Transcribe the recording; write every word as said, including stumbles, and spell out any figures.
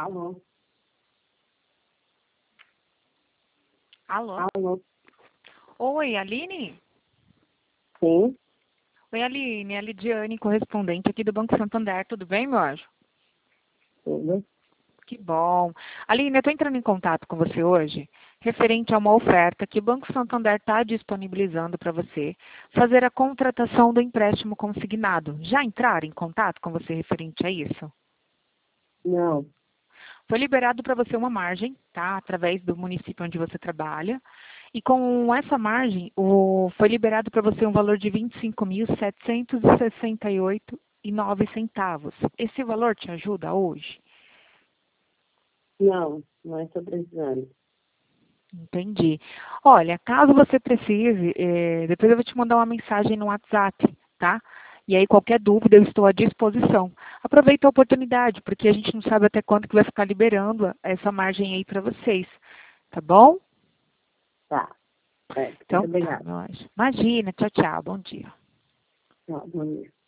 Alô? Alô? Alô? Oi, Aline? Sim? Oi, Aline. É a Lidiane, correspondente aqui do Banco Santander. Tudo bem, meu anjo? Tudo? Que bom. Aline, eu estou entrando em contato com você hoje referente a uma oferta que o Banco Santander está disponibilizando para você fazer a contratação do empréstimo consignado. Já entraram em contato com você referente a isso? Não. Foi liberado para você uma margem, tá? Através do município onde você trabalha. E com essa margem, o, foi liberado para você um valor de vinte e cinco mil, setecentos e sessenta e oito reais e nove centavos. Esse valor te ajuda hoje? Não, não estou precisando. Entendi. Olha, caso você precise, eh, depois eu vou te mandar uma mensagem no WhatsApp, tá? E aí, qualquer dúvida, eu estou à disposição. Aproveita a oportunidade, porque a gente não sabe até quando que vai ficar liberando essa margem aí para vocês, tá bom? Tá. É, muito Então tá, obrigada. meu anjo. Imagina, tchau, tchau, bom dia. Tchau, bom dia.